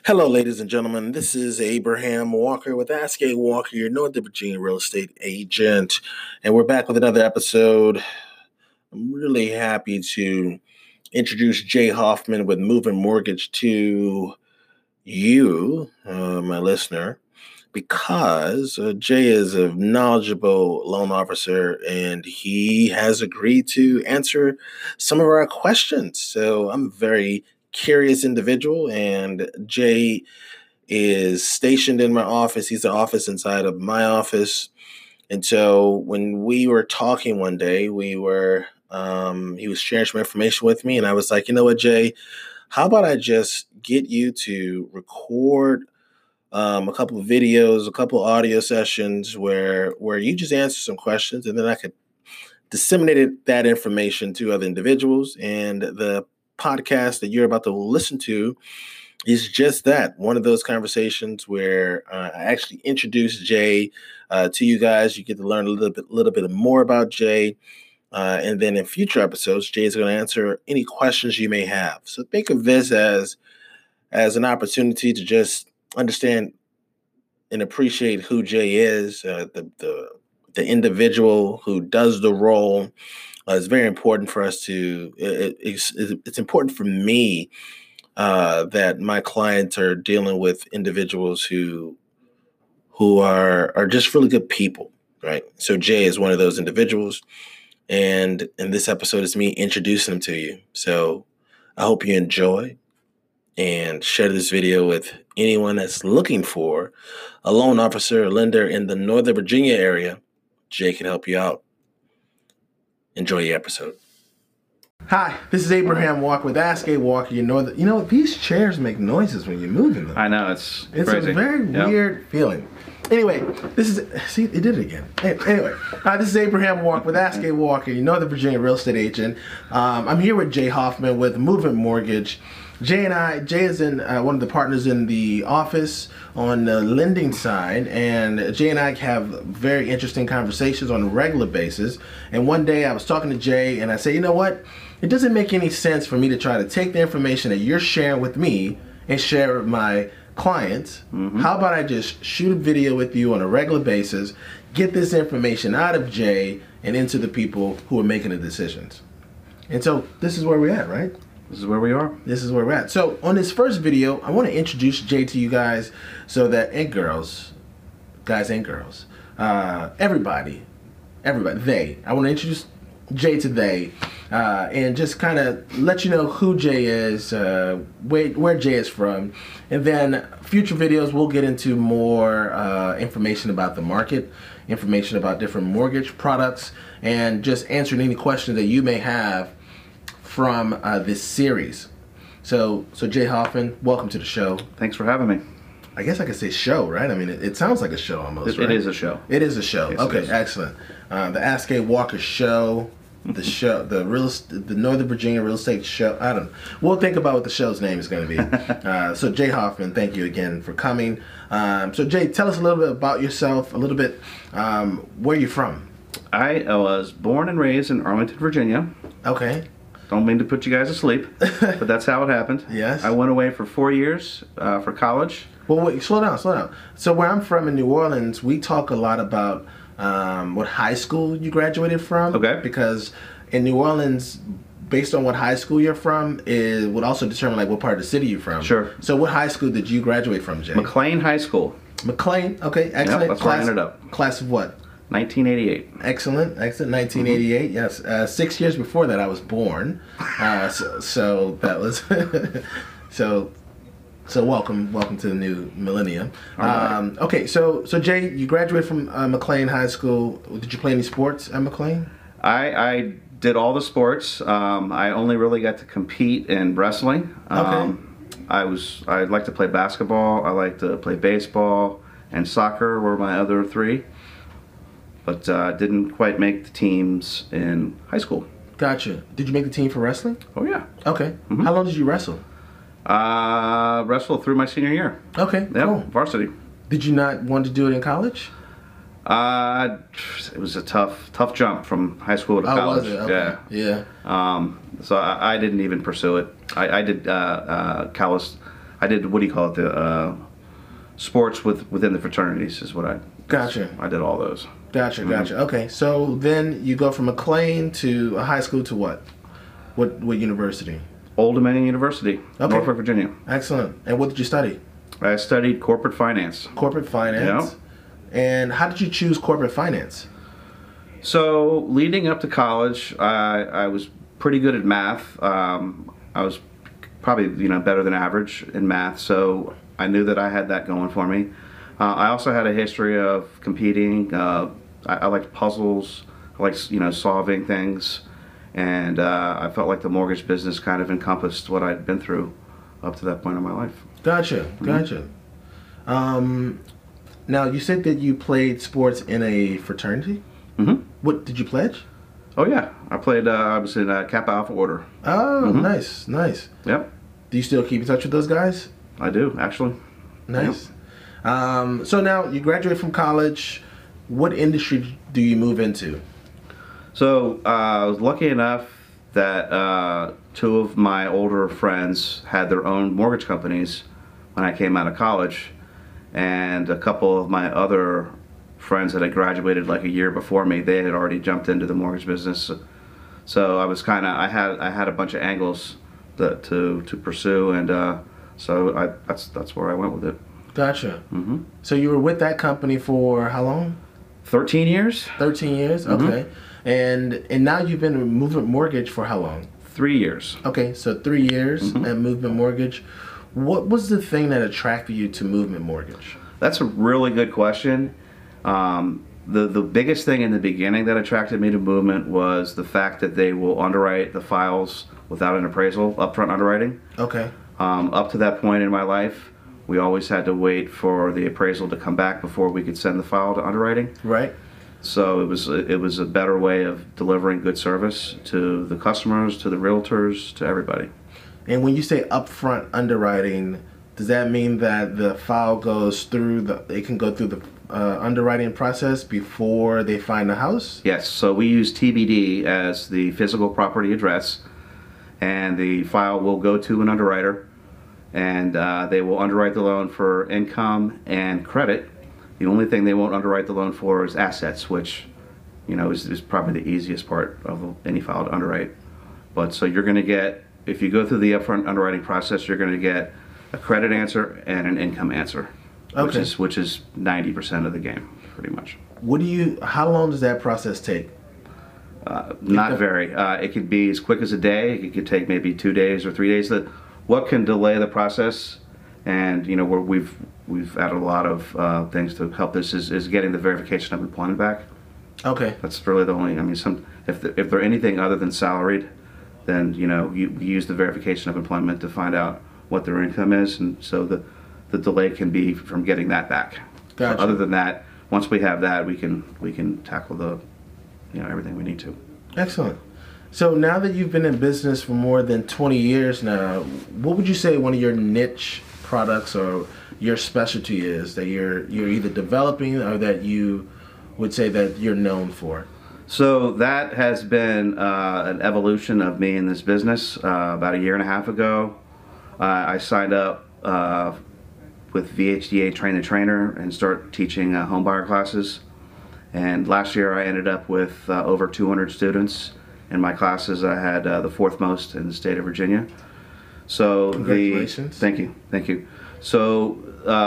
Hello, ladies and gentlemen. This is Abraham Walker with Ask A Walker, your Northern Virginia real estate agent. And we're back with another episode. I'm really happy to introduce Jay Hoffman with Moving Mortgage to you, my listener, because Jay is a knowledgeable loan officer and he has agreed to answer some of our questions. So I'm a very curious individual, and Jay is stationed in my office. He's the office inside of my office. And so when we were talking one day, he was sharing some information with me, and I was like, you know what, Jay, how about I just get you to record a couple of videos, a couple of audio sessions where you just answer some questions, and then I could disseminate that information to other individuals. And the podcast that you're about to listen to is just that, one of those conversations where I actually introduce Jay to you guys. You get to learn a little bit more about Jay. And then in future episodes, Jay is going to answer any questions you may have. So think of this as an opportunity to just understand and appreciate who Jay is, the individual who does the role. It's very important for us to. It's important for me that my clients are dealing with individuals who are just really good people, right? So Jay is one of those individuals, and in this episode is me introducing him to you. So I hope you enjoy and share this video with anyone that's looking for a loan officer or lender in the Northern Virginia area. Jay can help you out. Enjoy the episode. Hi, this is Abraham Walker with Ask A Walker. You know, these chairs make noises when you're moving them. I know, it's a crazy. very weird feeling. Anyway, see, it did it again. Anyway, this is Abraham Walker with Ask A Walker, your Northern Virginia real estate agent. I'm here with Jay Hoffman with Moving Mortgage. Jay is one of the partners in the office on the lending side, and Jay and I have very interesting conversations on a regular basis. And one day I was talking to Jay, and I said, you know what? It doesn't make any sense for me to try to take the information that you're sharing with me and share it with my clients. Mm-hmm. How about I just shoot a video with you on a regular basis, get this information out of Jay and into the people who are making the decisions. And so this is where we're at, right? This is where we are. This is where we're at. So on this first video, I want to introduce Jay to you guys, and girls, everybody, I want to introduce Jay to they, and just kind of let you know who Jay is, where Jay is from, and then future videos we'll get into more information about the market, information about different mortgage products, and just answering any questions that you may have from this series. So Jay Hoffman, welcome to the show. Thanks for having me. I guess I could say show, right? I mean, it sounds like a show almost, right? It is a show. It is a show. Yes, okay, excellent. The Ask A Walker show, the Northern Virginia real estate show. I don't know. We'll think about what the show's name is going to be. So Jay Hoffman, thank you again for coming. So Jay, tell us a little bit about yourself, a little bit where you're from. I was born and raised in Arlington, Virginia. Okay. Don't mean to put you guys to sleep, but that's how it happened. Yes. I went away for 4 years for college. Well, wait, slow down. So where I'm from in New Orleans, we talk a lot about what high school you graduated from. Okay. Because in New Orleans, based on what high school you're from, it would also determine like what part of the city you're from. Sure. So what high school did you graduate from, Jay? McLean High School. McLean, okay, excellent. Yep, that's where I ended up. Class of what? 1988. Excellent. 1988. Mm-hmm. Yes. 6 years before that, I was born. So that was So welcome to the new millennium. Right. Okay, so Jay, you graduated from McLean High School. Did you play any sports at McLean? I did all the sports. I only really got to compete in wrestling. Okay. I like to play basketball. I like to play baseball, and soccer were my other three. But didn't quite make the teams in high school. Gotcha. Did you make the team for wrestling? Oh yeah. Okay. Mm-hmm. How long did you wrestle? Wrestled through my senior year. Okay. Yep, Cool. Varsity. Did you not want to do it in college? It was a tough jump from high school to college. Was it? Okay. Yeah. So I didn't even pursue it. I did I did, what do you call it, the sports within the fraternities is what I. Gotcha. I did all those. Gotcha. Okay, so then you go from McLean to a high school to what? What university? Old Dominion University, Okay. Norfolk, Virginia. Excellent. And what did you study? I studied corporate finance. Corporate finance. Yeah. And how did you choose corporate finance? So leading up to college, I was pretty good at math. I was probably better than average in math, so I knew that I had that going for me. I also had a history of competing. I liked puzzles. I liked solving things, and I felt like the mortgage business kind of encompassed what I'd been through up to that point in my life. Gotcha. Now you said that you played sports in a fraternity. Mm-hmm. What did you pledge? Oh yeah, I played. I was in Kappa Alpha Order. Oh, nice. Yep, Do you still keep in touch with those guys? I do actually. Nice. So now you graduate from college. What industry do you move into? So I was lucky enough that two of my older friends had their own mortgage companies when I came out of college, and a couple of my other friends that had graduated like a year before me, they had already jumped into the mortgage business. So I was I had a bunch of angles to pursue, and so that's where I went with it. Gotcha. Mm-hmm. So you were with that company for how long? 13 years. 13 years. Mm-hmm. Okay. And now you've been with Movement Mortgage for how long? 3 years. Okay, so 3 years Mm-hmm. at Movement Mortgage. What was the thing that attracted you to Movement Mortgage? That's a really good question. The biggest thing in the beginning that attracted me to Movement was the fact that they will underwrite the files without an appraisal, upfront underwriting. Okay. Up to that point in my life, we always had to wait for the appraisal to come back before we could send the file to underwriting. Right. So it was a better way of delivering good service to the customers, to the realtors, to everybody. And when you say upfront underwriting, does that mean that the file goes through it can go through the underwriting process before they find the house? Yes, so we use TBD as the physical property address, and the file will go to an underwriter, and they will underwrite the loan for income and credit. The only thing they won't underwrite the loan for is assets, which is probably the easiest part of any file to underwrite. But so you're going to get, if you go through the upfront underwriting process, you're going to get a credit answer and an income answer. Okay. Which is 90% of the game, pretty much. How long does that process take? Not very. It could be as quick as a day. It could take maybe 2 days or 3 days. What can delay the process, and where we've added a lot of things to help this is getting the verification of employment back. Okay. That's really the only. If they're anything other than salaried, then you use the verification of employment to find out what their income is, and so the delay can be from getting that back. Gotcha. Other than that, once we have that, we can tackle the everything we need to. Excellent. So now that you've been in business for more than 20 years now, what would you say one of your niche products or your specialty is that you're either developing or that you would say that you're known for? So that has been an evolution of me in this business. About a year and a half ago, I signed up with VHDA Train the Trainer and start teaching homebuyer classes. And last year I ended up with over 200 students in my classes. I had the fourth most in the state of Virginia. So Congratulations. Thank you. So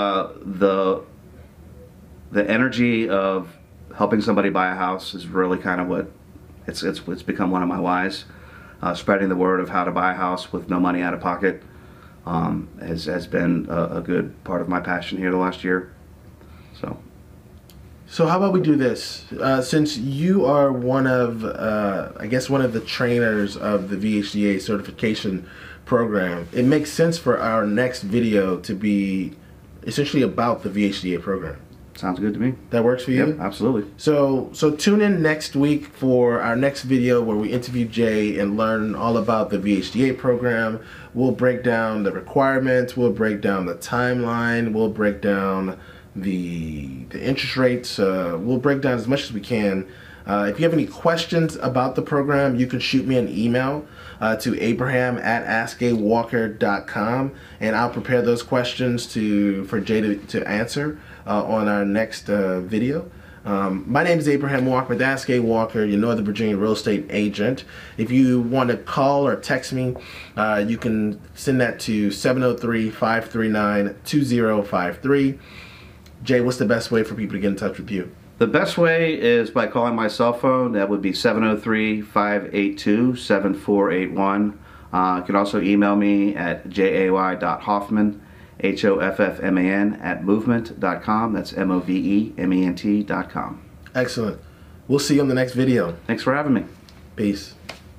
the energy of helping somebody buy a house is really kind of what it's become one of my whys. Spreading the word of how to buy a house with no money out of pocket has been a good part of my passion here the last year. So how about we do this? Since you are one of the trainers of the VHDA certification program, it makes sense for our next video to be essentially about the VHDA program. Sounds good to me. That works for you? Yep, absolutely. So tune in next week for our next video where we interview Jay and learn all about the VHDA program. We'll break down the requirements, we'll break down the timeline, we'll break down the interest rates, we'll break down as much as we can If you have any questions about the program, you can shoot me an email to abraham@askawalker.com, and I'll prepare those questions for Jay to answer on our next video. My name is Abraham Walker with Ask A Walker, your Northern Virginia real estate agent. If you want to call or text me, you can send that to 703-539-2053. Jay, what's the best way for people to get in touch with you? The best way is by calling my cell phone. That would be 703-582-7481. You can also email me at jay.hoffman, HOFFMAN, @movement.com. That's MOVEMENT.com. Excellent. We'll see you on the next video. Thanks for having me. Peace.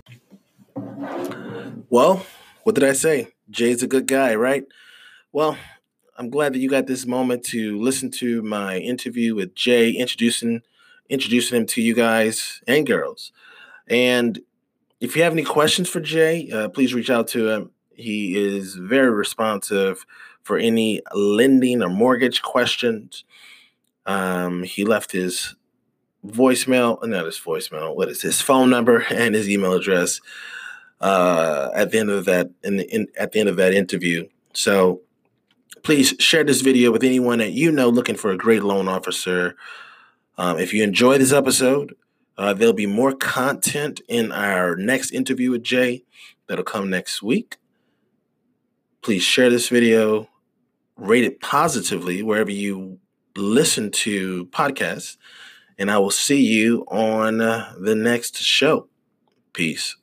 Well, what did I say? Jay's a good guy, right? Well, I'm glad that you got this moment to listen to my interview with Jay, introducing him to you guys and girls. And if you have any questions for Jay, please reach out to him. He is very responsive for any lending or mortgage questions. He left his voicemail, not his voicemail, what is his phone number and his email address at the end of that at the end of that interview. So please share this video with anyone that you know looking for a great loan officer. If you enjoy this episode, there'll be more content in our next interview with Jay that'll come next week. Please share this video, rate it positively wherever you listen to podcasts, and I will see you on the next show. Peace.